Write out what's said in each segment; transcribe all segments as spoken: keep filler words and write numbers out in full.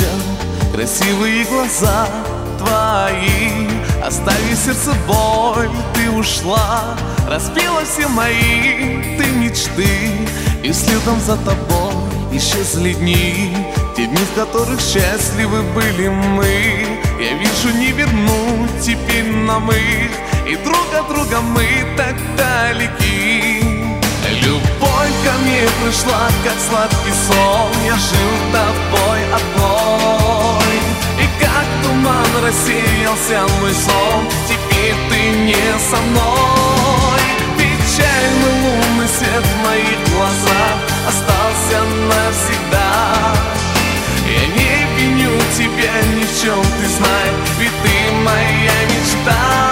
вечер, красивые глаза твои. Оставив сердце боль, ты ушла, разбила все мои ты мечты. И следом за тобой исчезли дни, те дни, в которых счастливы были мы. Я вижу, не вернуть теперь нам их, и друг от друга мы так далеки. Любовь ко мне пришла, как сладкий сон. Я жил тобой одной, и как туман рассеялся мой сон. Теперь ты не со мной. Печальный лунный свет в моих глазах остался навсегда. Я не виню тебя ни в чем, ты знай, ведь ты моя мечта.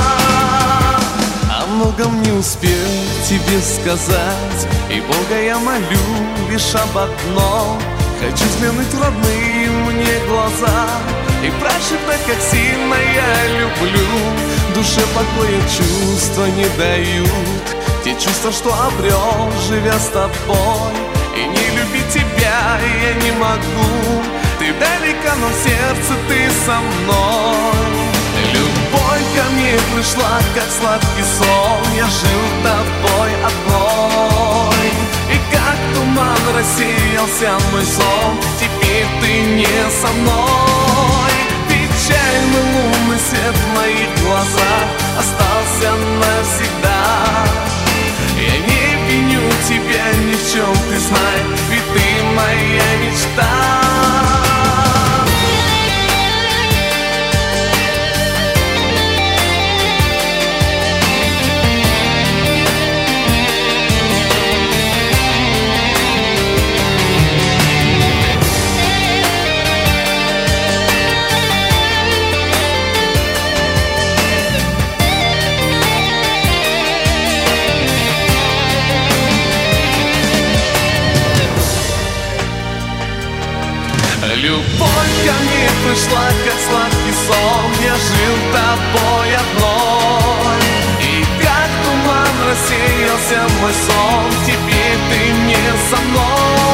О многом не успел тебе сказать, и Бога я молю лишь об одном. Хочу взглянуть в родные мне глаза и прошептать, как сильно я люблю. Душе покоя чувства не дают, те чувства, что обрел, живя с тобой. И не любить тебя я не могу, ты далека, но в сердце ты со мной. Любовь ко мне пришла, как сладкий сон. Я жил тобой одной, и как туман рассеялся мой сон. Теперь ты не со мной. Печальный лунный свет в моих глазах остался навсегда. Я не виню тебя ни в чем, ты знай, ведь ты моя мечта. Любовь ко мне пришла, как сладкий сон. Я жил тобой одной, и как туман рассеялся мой сон. Теперь ты не со мной.